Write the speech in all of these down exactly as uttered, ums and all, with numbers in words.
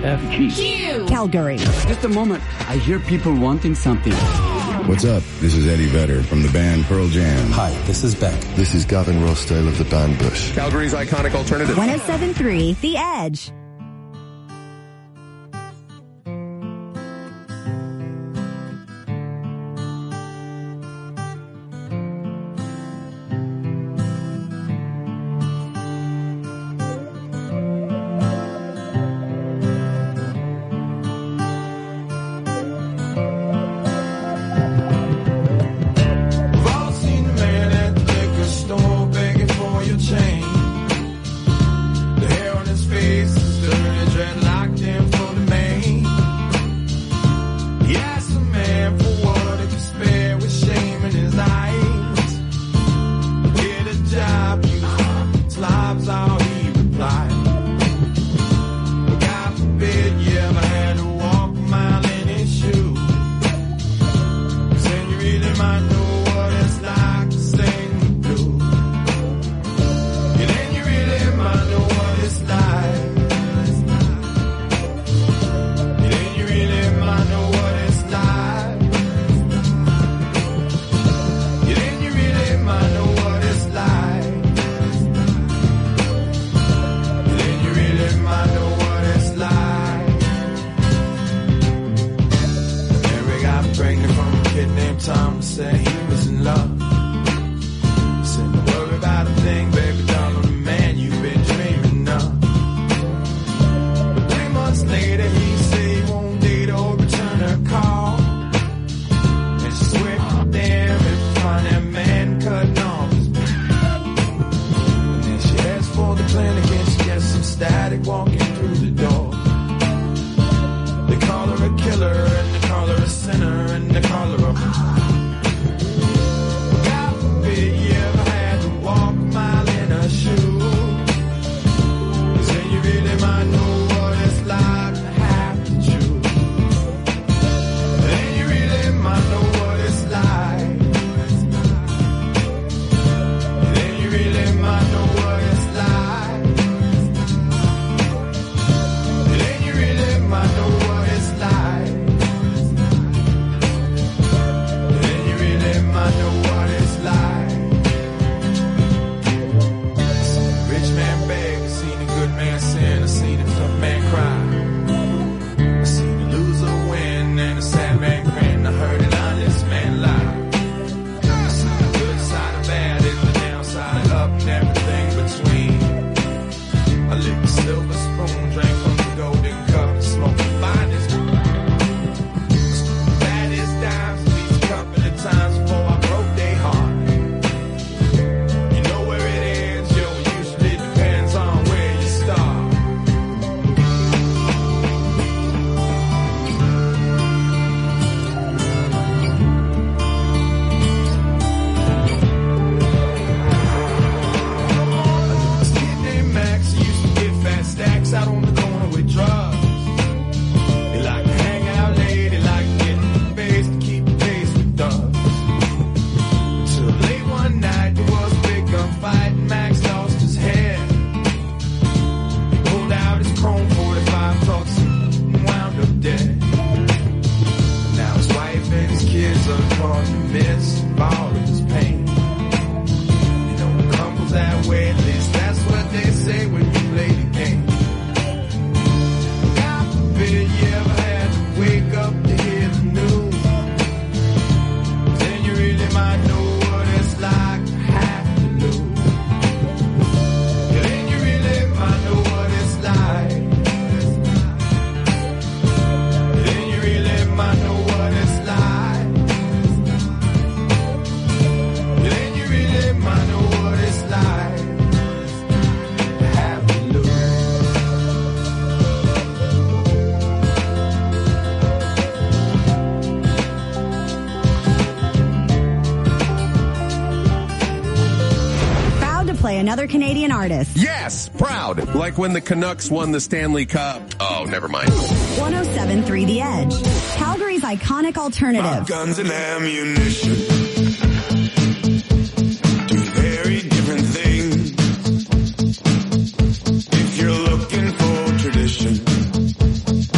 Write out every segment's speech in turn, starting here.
F G. Q. Calgary. Just a moment. I hear people wanting something. What's up? This is Eddie Vedder from the band Pearl Jam. Hi, this is Beck. This is Gavin Rossdale of the band Bush. Calgary's iconic alternative. one oh seven point three The Edge. Another Canadian artist. Yes, proud. Like when the Canucks won the Stanley Cup. Oh, never mind. one oh seven point three The Edge. Calgary's iconic alternative. Guns and ammunition. Do very different things. If you're looking for tradition,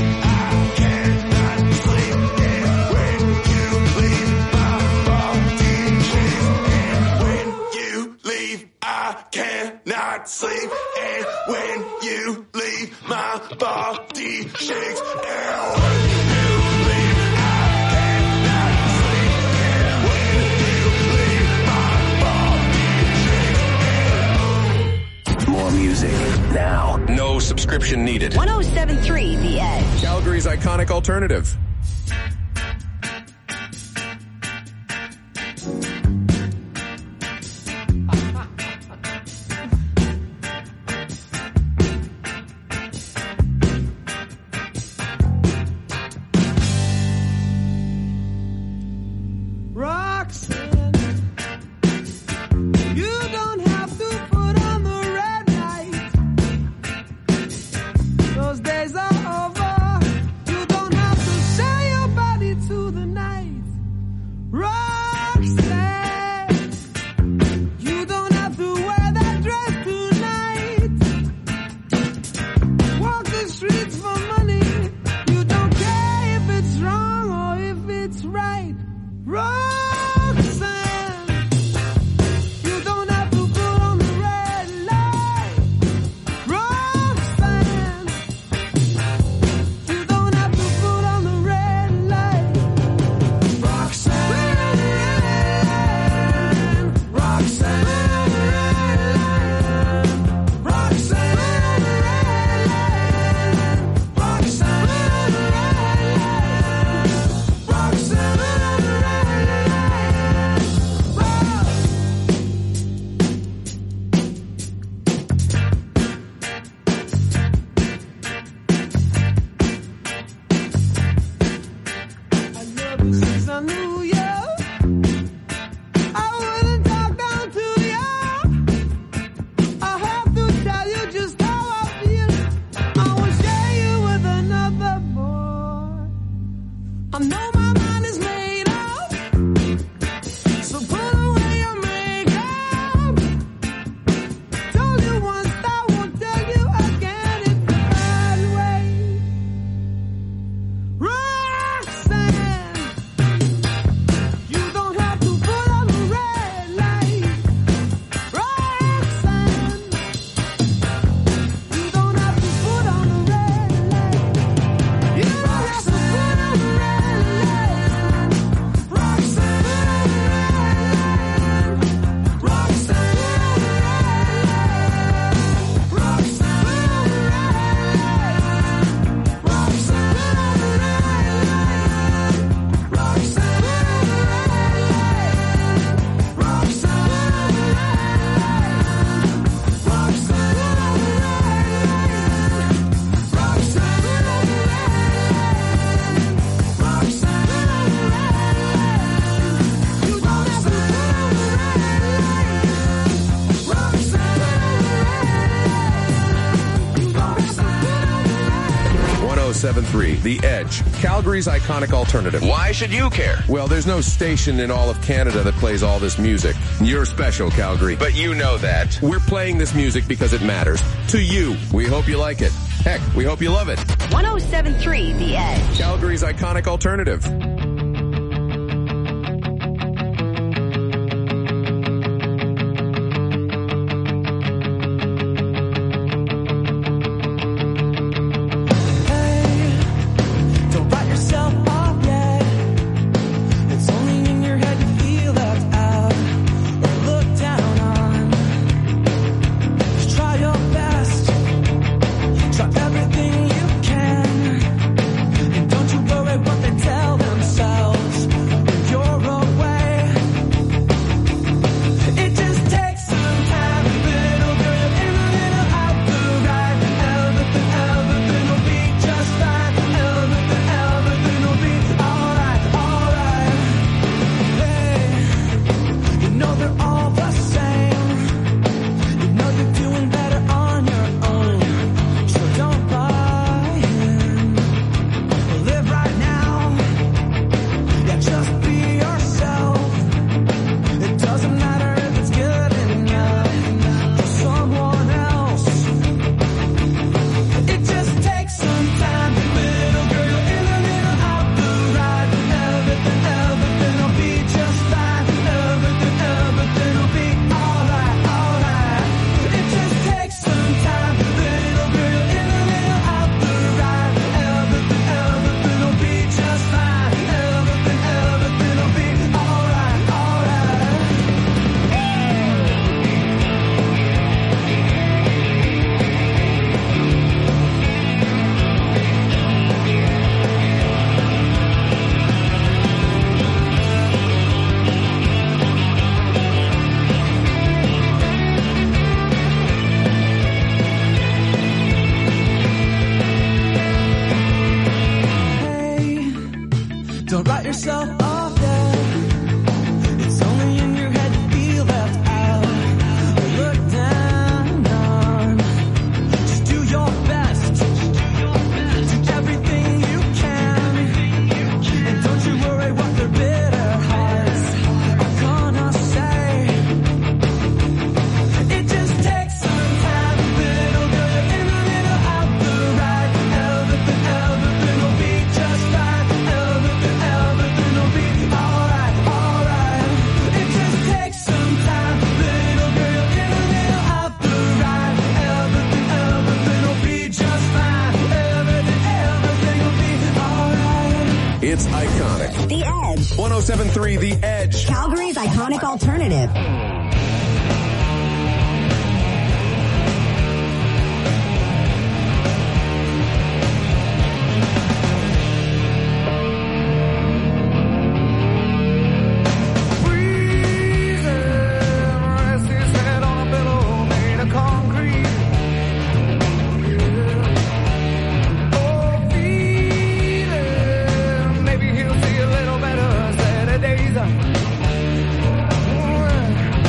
I cannot sleep. And when you leave, my body shakes. And when you leave, I cannot sleep. And when you leave, my body shakes. And when music now. No subscription needed. one oh seven point three The Edge. Calgary's iconic alternative. seven three The Edge, Calgary's iconic alternative. Why should you care? Well, there's no station in all of Canada that plays all this music. You're special, Calgary. But you know that. We're playing this music because it matters. To you. We hope you like it. Heck, we hope you love it. one oh seven point three The Edge. Calgary's iconic alternative. Everything you can, and don't you worry what they tell themselves. Don't write yourself off yet. It's only in your head to feel left out or looked down on. Just do your best. Do everything you can. And don't you worry what their bitter hearts are gonna say. It just takes some time, little girl. You're in a little out the right. Everything, everything will be just fine. Everything, everything will be alright, alright. It just takes some time, little girl. You're in a little out the right. Everything, everything will be just fine. Everything, everything will be alright. It's iconic. The Edge. one oh seven point three The Edge. Calgary's iconic alternative. Rest his head on a pillow made of concrete. Oh, feeling, maybe he'll see a little better Saturdays.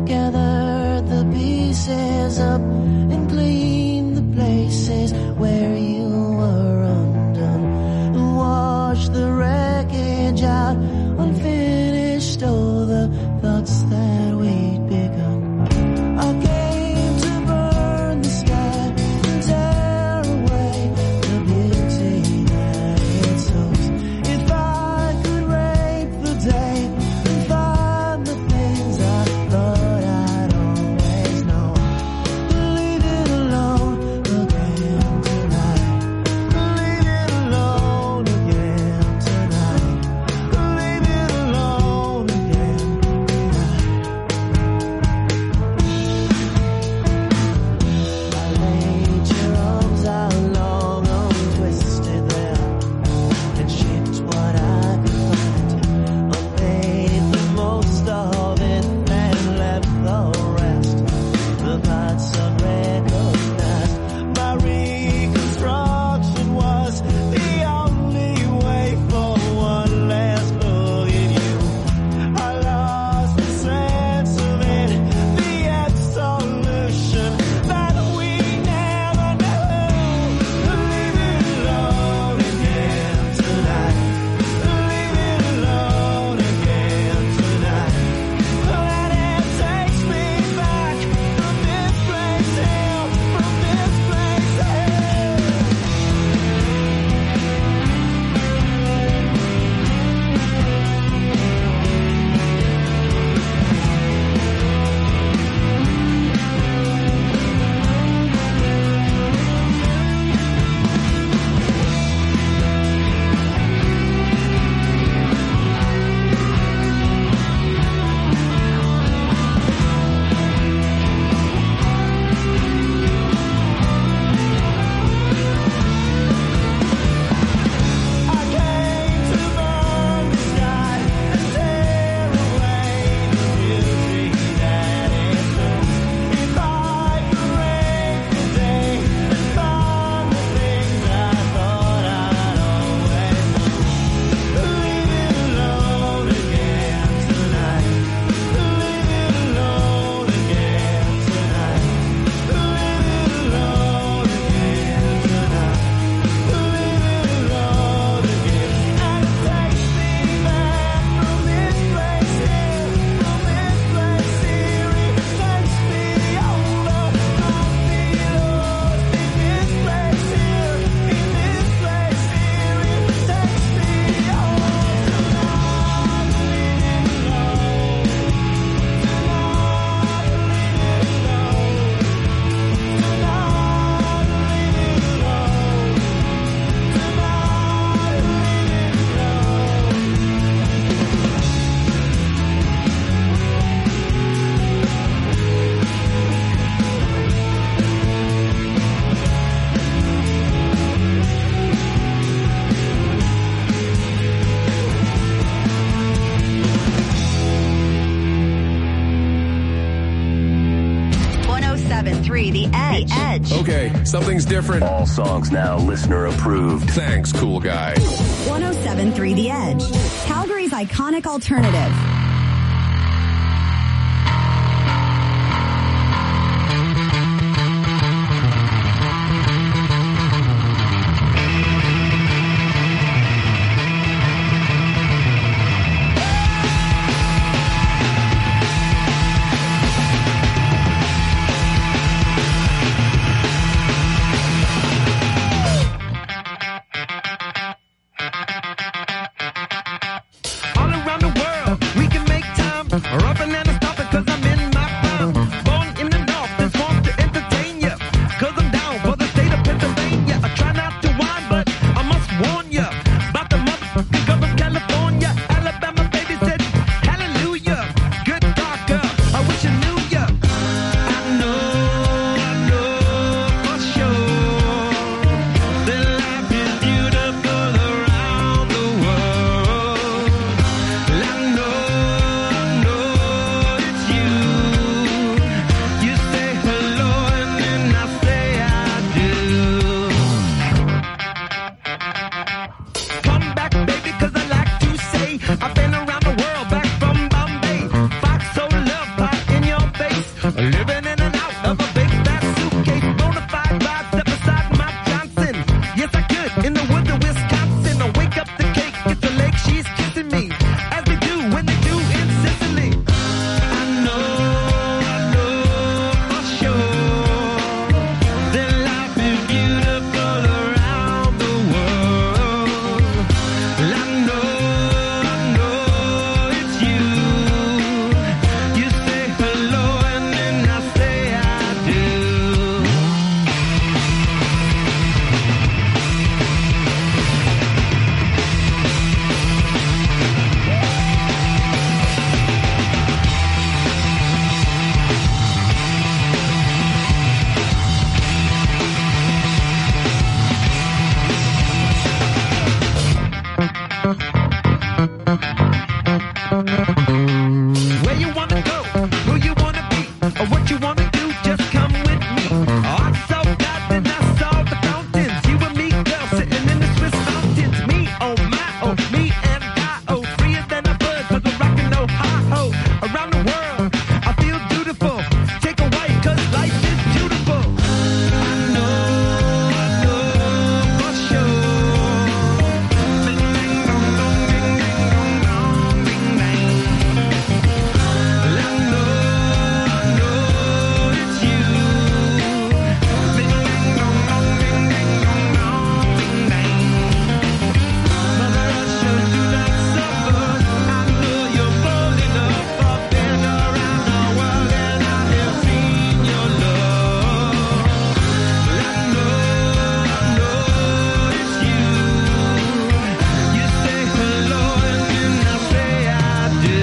gather the pieces up and clean the places where you were undone, and wash the wreckage out, unfinished all the thoughts that we'd begun. I came to burn the sky and tear away the beauty that it shows. If I could rape the day and find the things I thought I'd always know, leave it alone again tonight. Leave it alone again tonight. Leave it alone again tonight. I laid your arms out long, untwisted them, and shaped what I could find. I made the most of it and left the rest, the parts unrecognized. My reconstruction was the only way for one last look at you. I lost the sense of it, the absolution that we never knew. Leave it alone again tonight. Leave it alone again tonight. Let it take me back from this place here, from this place here. I came to burn the sky and tear away the beauty that it shows. If I could rape the day and find the things I thought I'd always know, leave it alone again tonight. Leave it alone again tonight. Leave it alone again tonight. Leave it alone again. And it takes me back from this place here, from this place here. It takes me over. I'll be lost in this place here, in this place here. It takes me over tonight. Leave it alone. Tonight, leave it alone. Tonight, leave it alone. Tonight, one oh seven point three The Edge. The Edge. Okay, something's different. All songs now listener approved. Thanks, cool guy. one oh seven point three The Edge. Calgary's iconic alternative. all around the world, we Or what you wanna do, just come with me. I saw God, then I saw the fountains. You and me, girl, sitting in the Swiss mountains. Me, oh my, oh, me and I, oh, freer than a bird, cause we're rockin' no hi-ho. Around the world, I feel beautiful. Take a white, cause life is beautiful. I know, I know for sure. Bing, bang, dong, dong, bing, bang, dong, dong, bing, bang. I know, I know it's you. Bing, bang, dong, dong, bing, bang, dong, dong, bing, bang. Mother Russia, do not suffer. I know you're bold enough. I've been around the world and I have seen your love. I know, I know it's you. You say hello and then I say I do.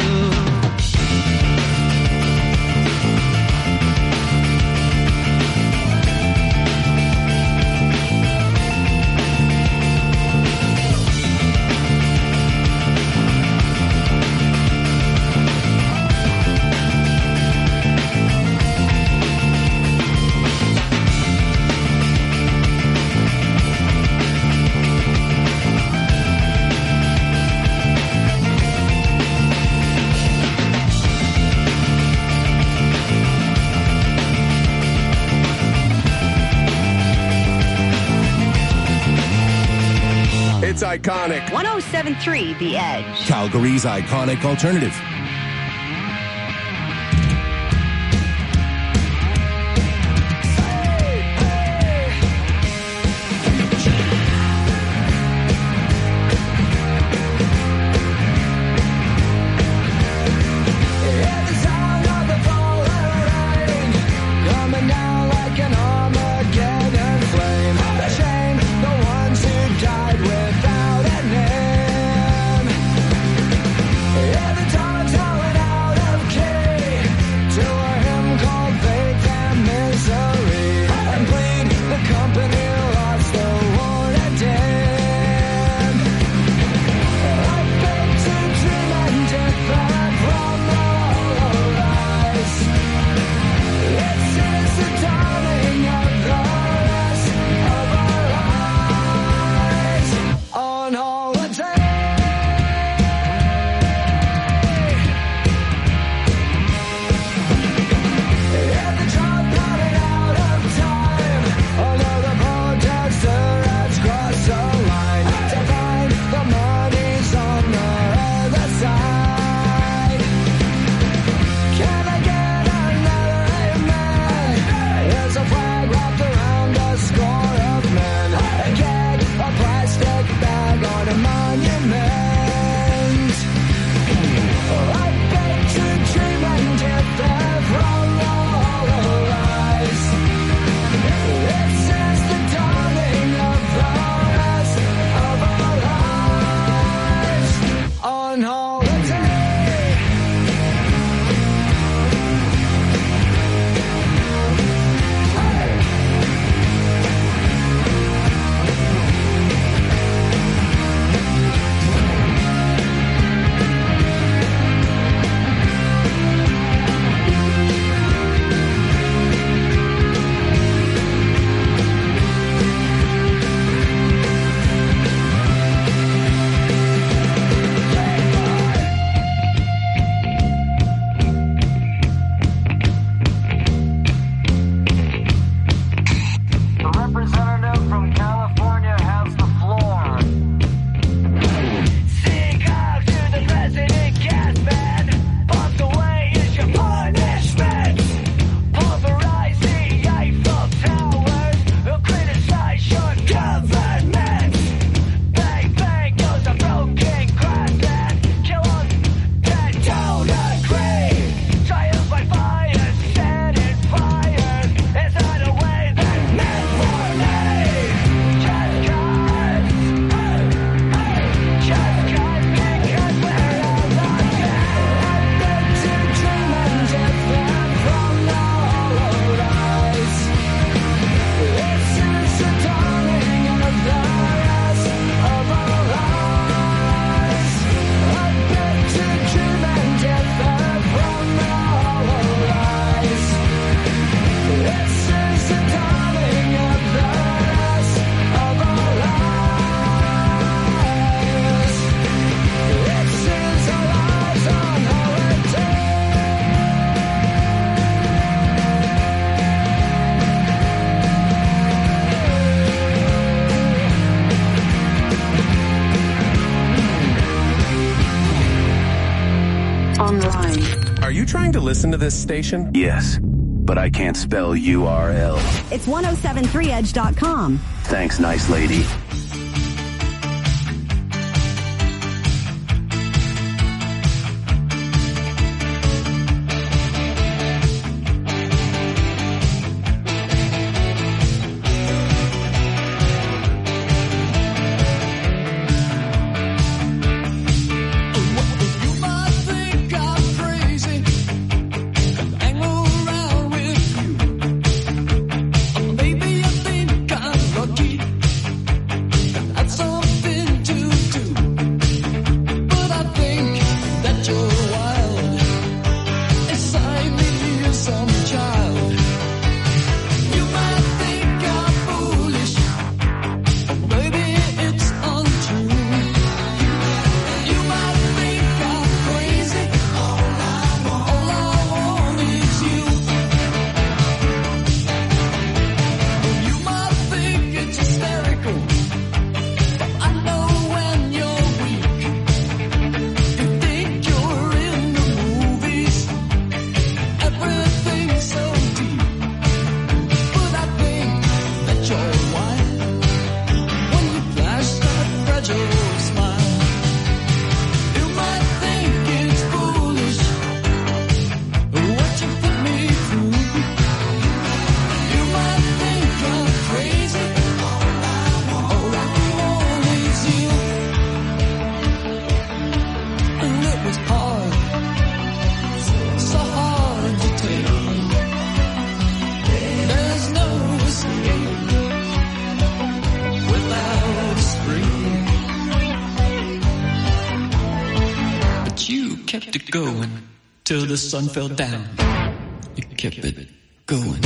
It's iconic. one oh seven point three The Edge. Calgary's iconic alternative. The sound of the falling rain coming down like an Armageddon flame. The shame, the ones who died without a name. Yeah, the dogs listen to this station? Yes, but I can't spell U R L. It's ten seventy-three edge dot com. Thanks, nice lady. Till the sun fell down, you kept it going.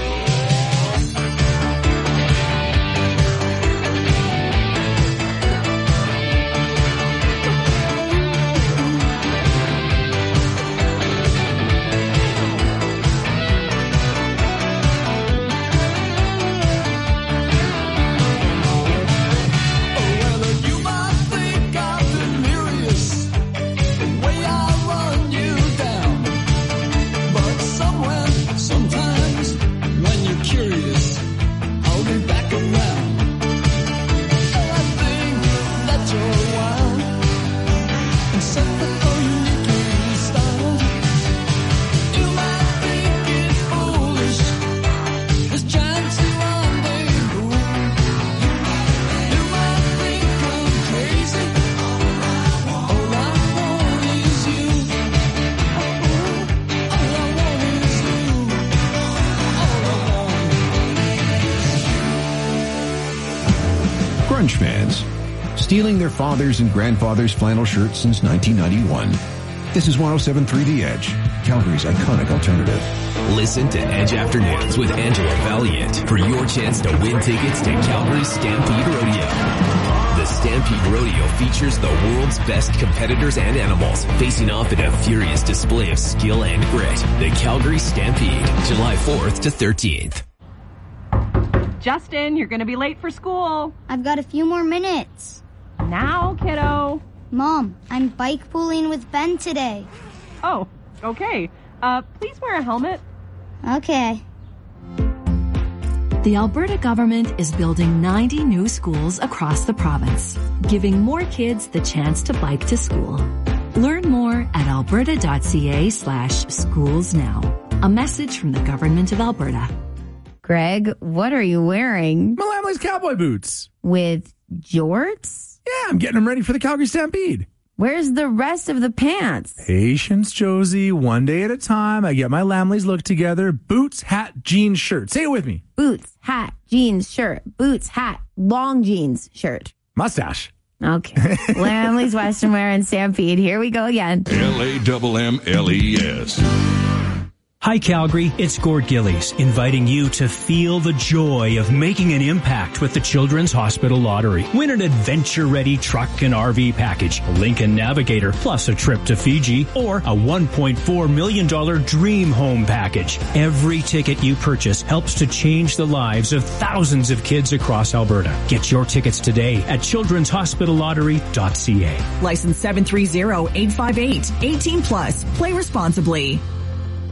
Grunge fans, stealing their fathers' and grandfathers' flannel shirts since nineteen ninety-one. This is ten seventy-three The Edge, Calgary's iconic alternative. Listen to Edge Afternoons with Angela Valiant for your chance to win tickets to Calgary's Stampede Rodeo. The Stampede Rodeo features the world's best competitors and animals facing off in a furious display of skill and grit. The Calgary Stampede, July fourth to thirteenth. Justin, you're going to be late for school. I've got a few more minutes. Now, kiddo. Mom, I'm bike pooling with Ben today. Oh, okay. Uh, please wear a helmet. Okay. The Alberta government is building ninety new schools across the province, giving more kids the chance to bike to school. Learn more at alberta.ca slash schools now. A message from the Government of Alberta. Greg, what are you wearing? Lamley's cowboy boots. With jorts? Yeah, I'm getting them ready for the Calgary Stampede. Where's the rest of the pants? Patience, Josie. One day at a time. I get my Lamley's look together. Boots, hat, jeans, shirt. Say it with me. Boots, hat, jeans, shirt. Boots, hat, long jeans, shirt. Mustache. Okay. Lamley's Western Wear and Stampede. Here we go again. L A M M L E S. Hi, Calgary. It's Gord Gillies, inviting you to feel the joy of making an impact with the Children's Hospital Lottery. Win an adventure-ready truck and R V package, a Lincoln Navigator, plus a trip to Fiji, or a one point four million dollars dream home package. Every ticket you purchase helps to change the lives of thousands of kids across Alberta. Get your tickets today at children's hospital lottery dot c a. License seven three zero eight five eight. eighteen plus. Play responsibly.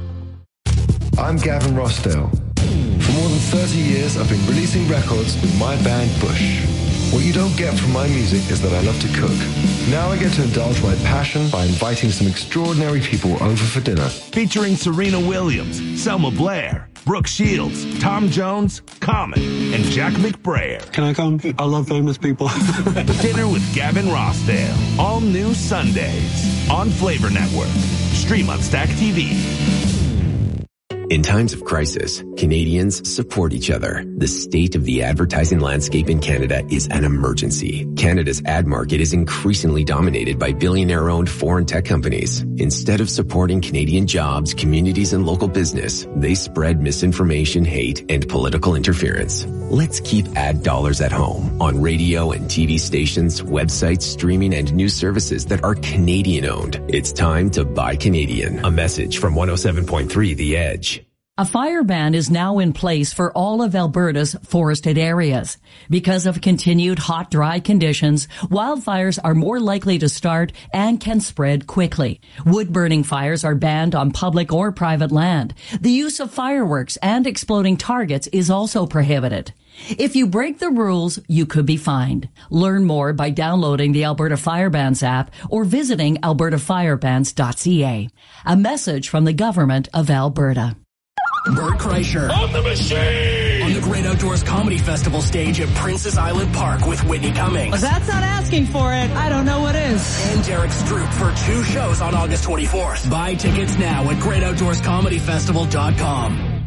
I'm Gavin Rossdale. For more than thirty years, I've been releasing records with my band Bush. What you don't get from my music is that I love to cook. Now I get to indulge my passion by inviting some extraordinary people over for dinner. Featuring Serena Williams, Selma Blair, Brooke Shields, Tom Jones, Common, and Jack McBrayer. Can I come? I love famous people. Dinner with Gavin Rossdale. All new Sundays on Flavor Network. Stream on Stack T V. In times of crisis, Canadians support each other. The state of the advertising landscape in Canada is an emergency. Canada's ad market is increasingly dominated by billionaire-owned foreign tech companies. Instead of supporting Canadian jobs, communities, and local business, they spread misinformation, hate, and political interference. Let's keep ad dollars at home on radio and T V stations, websites, streaming, and news services that are Canadian-owned. It's time to buy Canadian. A message from one oh seven point three The Edge. A fire ban is now in place for all of Alberta's forested areas. Because of continued hot, dry conditions, wildfires are more likely to start and can spread quickly. Wood-burning fires are banned on public or private land. The use of fireworks and exploding targets is also prohibited. If you break the rules, you could be fined. Learn more by downloading the Alberta Fire Bans app or visiting alberta fire bans dot c a. A message from the Government of Alberta. Bert Kreischer. On the machine! On the Great Outdoors Comedy Festival stage at Princess Island Park with Whitney Cummings. Well, that's not asking for it. I don't know what is. And Derek Stroop for two shows on August twenty-fourth. Buy tickets now at great outdoors comedy festival dot com.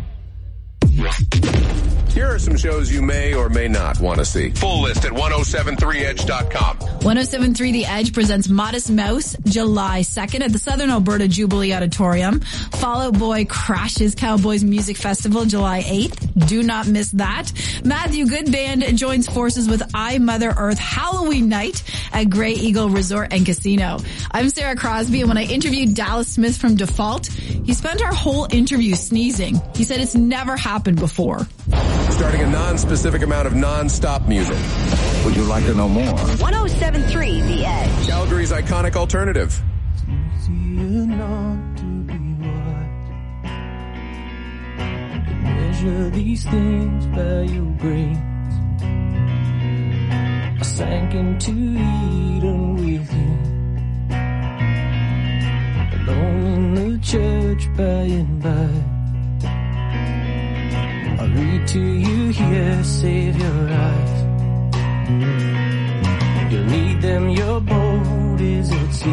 Here are some shows you may or may not want to see. Full list at ten seventy-three edge dot com. ten seventy-three The Edge presents Modest Mouse July second at the Southern Alberta Jubilee Auditorium. Fall Out Boy crashes Cowboys Music Festival July eighth. Do not miss that. Matthew Good Band joins forces with I Mother Earth Halloween night at Grey Eagle Resort and Casino. I'm Sarah Crosby, and when I interviewed Dallas Smith from Default, he spent our whole interview sneezing. He said it's never happened before. Starting a non-specific amount of non-stop music. Would you like to know more? ten seventy-three The Edge. Calgary's iconic alternative. Measure these things by your grace. I sank into Eden with you, alone in the church by and by. I read to you here, save your eyes. You need them, your boat is at sea.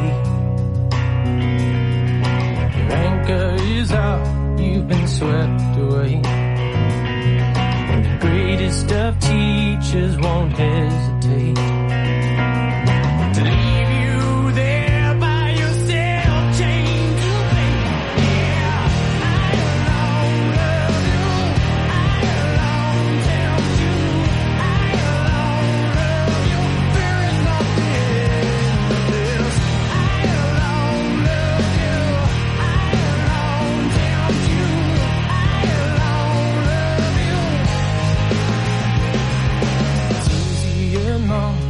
Your anchor is out, you've been swept away. And the greatest of teachers won't hesitate to leave you there by yourself, chained to fate. Yeah, I alone love you. I alone tell you. I alone love you. There is nothing else. I alone love you. I alone tell you. I alone love you. It's easier not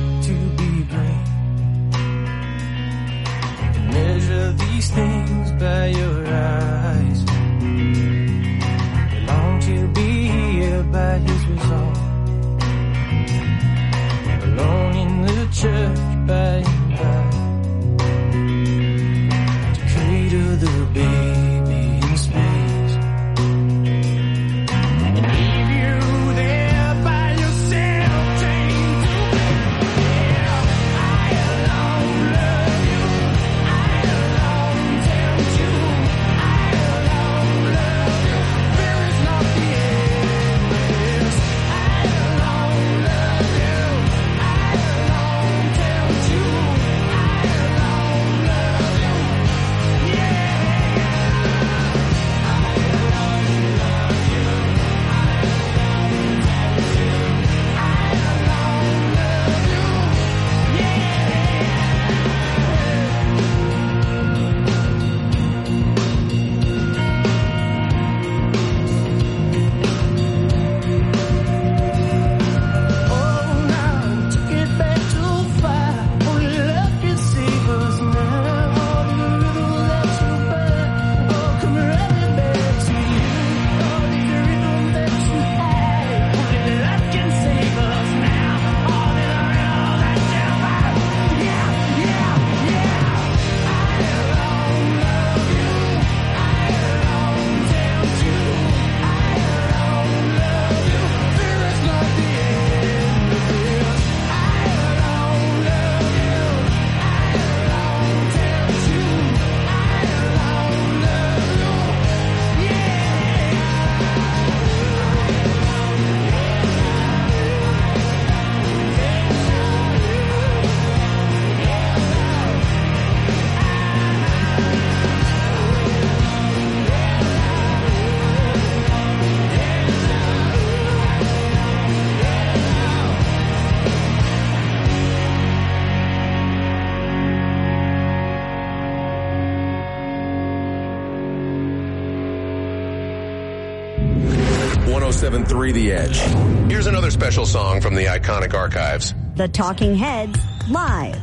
oh seven point three The Edge. Here's another special song from the iconic archives. The Talking Heads, live.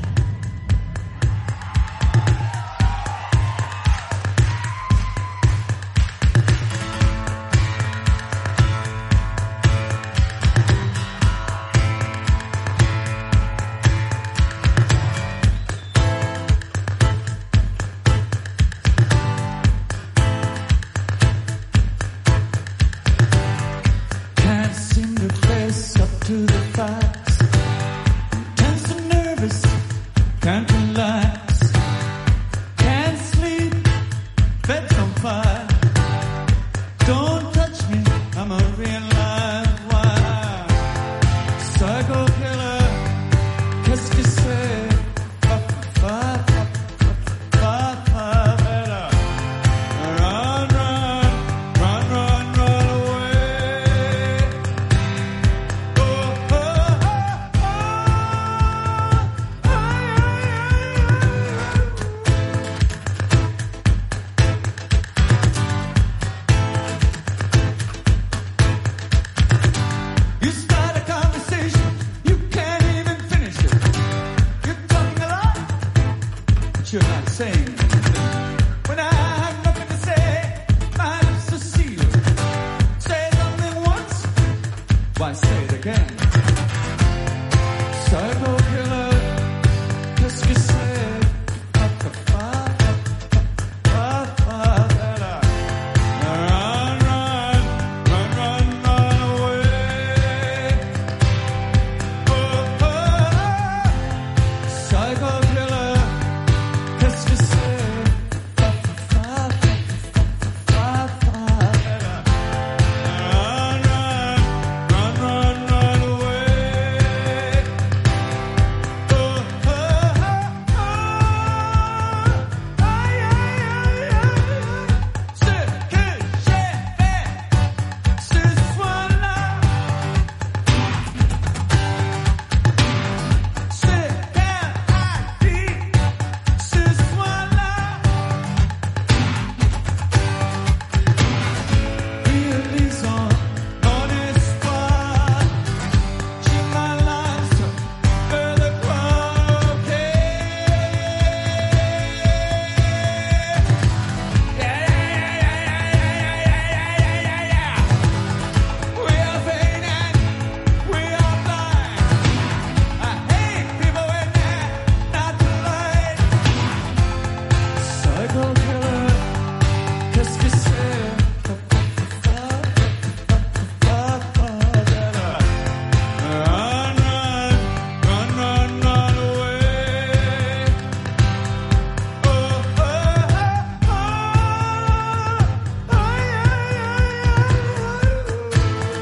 Can't seem to face up to the facts. Tense and nervous, can't relax. Can't sleep, bed's on fire. Don't touch me, I'm a real live wire. Psycho killer, qu'est-ce que c'est? Fa, fa, fa, fa, fa, better. Run, run, run, run, run away. Oh, oh, oh, You start a conversation, you can't even finish it. You're talking a lot, but you're not saying anything. When I have nothing to say, my lips are sealed. Say something once, why say it again? Psycho killer, qu'est-ce que c'est? Fa, fa, fa, fa, fa, fa, Run, run, run, run, run away. Oh, oh, oh. Psycho killer, qu'est-ce que c'est? Fa, fa, fa, fa, fa, fa, Run, run, run, run, run away. Oh, oh, oh, oh. Ay, ay, ay, ay. Ce que j'ai fait ce soir-là, ce qu'elle a dit ce soir-là, réalisant mon espoir, j'ai ma lance vers le croquet. We are vain and we are blind. I hate people when they're not polite. Psycho killer, qu'est-ce que c'est? Run, run, run, run, run away. Oh, oh, oh, oh. Ay, ay, ay,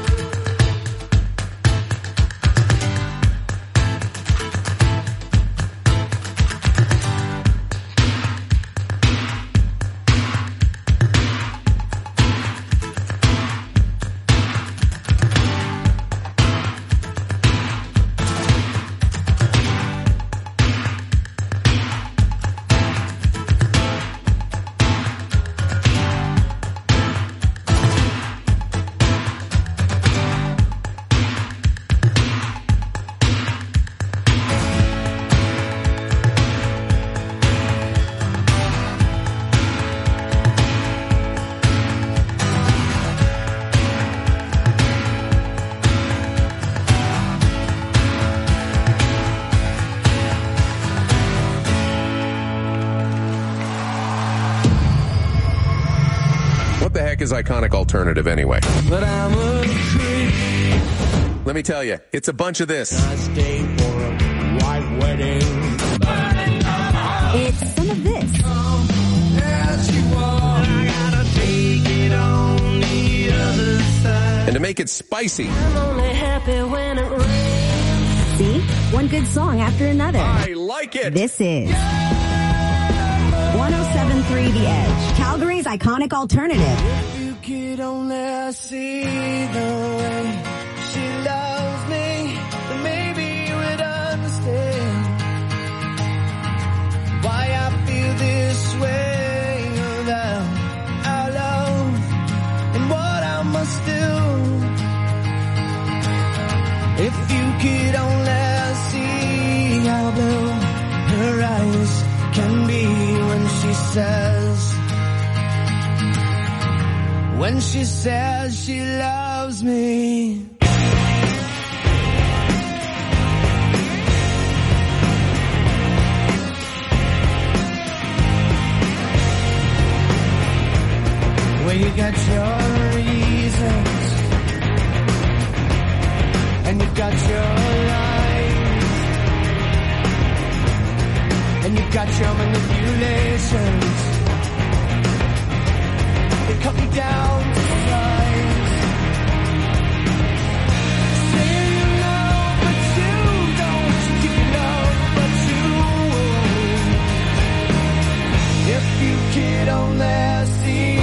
What the heck is iconic alternative anyway? But I'm a creep. Let me tell you, it's a bunch of this. I stay for a white wedding. It's some of this. As you walk, I gotta take it on the other side. And to make it spicy, I'm only happy when it rains. See? One good song after another. I like it. This is one oh seven point three The Edge, Calgary's iconic alternative. If you could only see the way she loves me, then maybe you would understand why I feel this way about our love and what I must do could only see how blue her eyes can be when she says, when she says she loves me. Well, you got your reasons, and you got your lies, and you got your manipulations. They cut me down to size. Say you love, but you don't. Give you love, but you won't. If you could only see.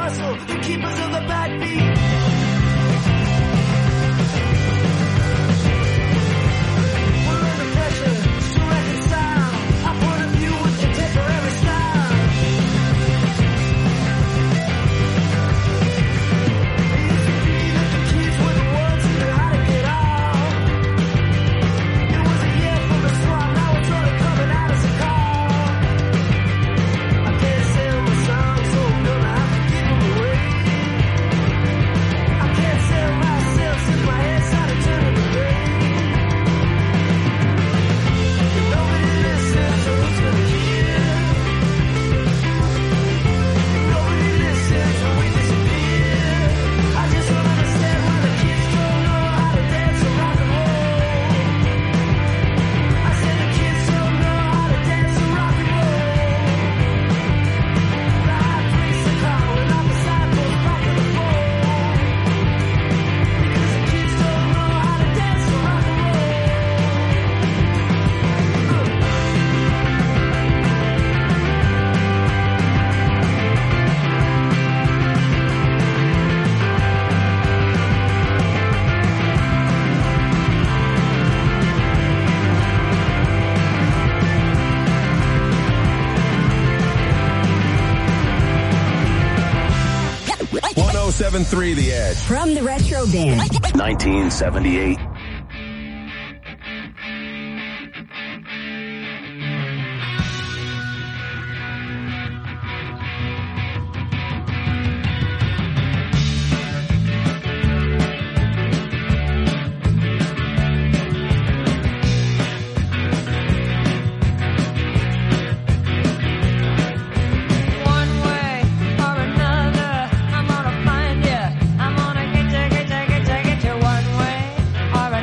hustle, the keepers of the backbeat. We're under pressure to reconcile our point of view with contemporary style. It used to be that the kids were the ones who knew how to get out. It was a year from the swamp, now it's sort of coming out as a call. I can't sell my songs, so I'm gonna have to give them away. I can't sell myself since my head's started turning gray. Nobody listens, so who's gonna hear? Nobody listens when we disappear. I just don't understand why the kids don't know how to dance or rock and roll. I said the kids don't know how to dance or rock and roll. The high priests are calling out the cycles back in the fold. Because the kids don't know how to dance or rock and roll. one oh seven point three The Edge. From the Retro Bin. nineteen seventy-eight. One way or another, I'm gonna find you. I'm gonna get you, get you, get you, get you. One way or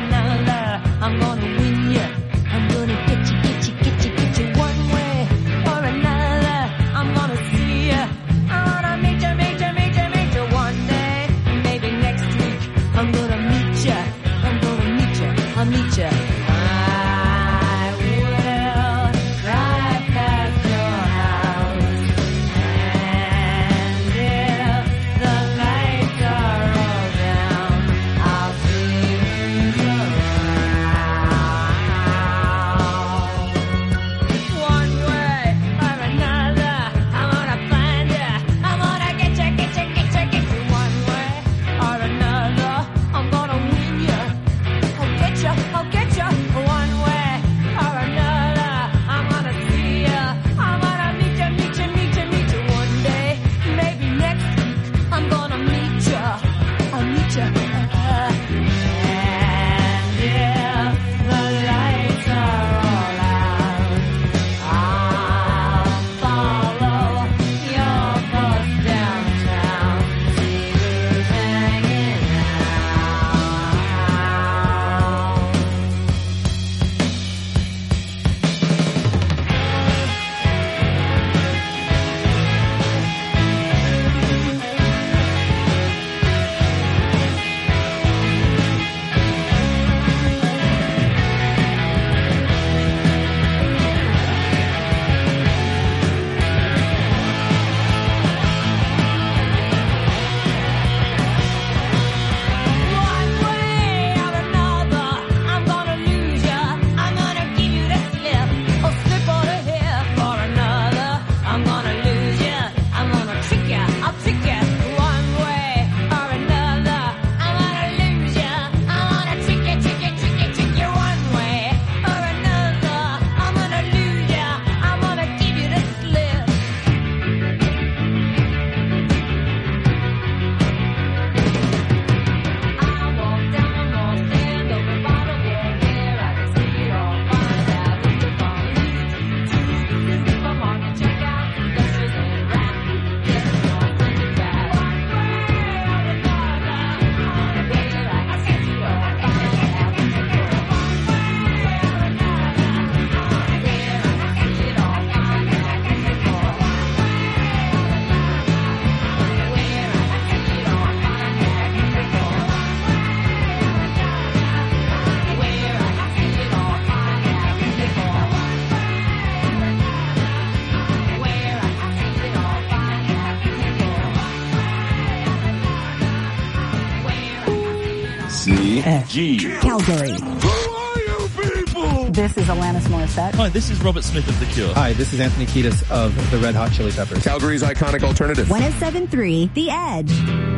C G. Calgary. This is Alanis Morissette. Hi, this is Robert Smith of The Cure. Hi, this is Anthony Kiedis of the Red Hot Chili Peppers. Calgary's iconic alternative. one oh seven point three The Edge.